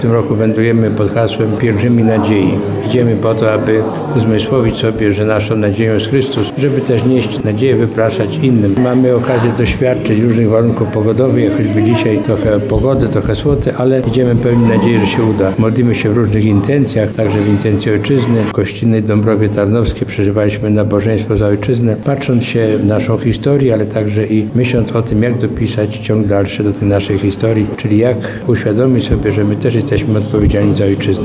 W tym roku wędrujemy pod hasłem Pielgrzymi Nadziei. Idziemy po to, aby uzmysłowić sobie, że naszą nadzieją jest Chrystus, żeby też nieść nadzieję, wypraszać innym. Mamy okazję doświadczyć różnych warunków pogodowych, choćby dzisiaj trochę pogody, trochę słoty, ale idziemy pełni nadziei, że się uda. Modlimy się w różnych intencjach, także w intencji ojczyzny. W gościnnej Dąbrowie Tarnowskiej przeżywaliśmy nabożeństwo za ojczyznę, patrząc się w naszą historię, ale także i myśląc o tym, jak dopisać ciąg dalszy do tej naszej historii, czyli jak uświadomić sobie, że my też jesteśmy odpowiedzialni za ojczyznę.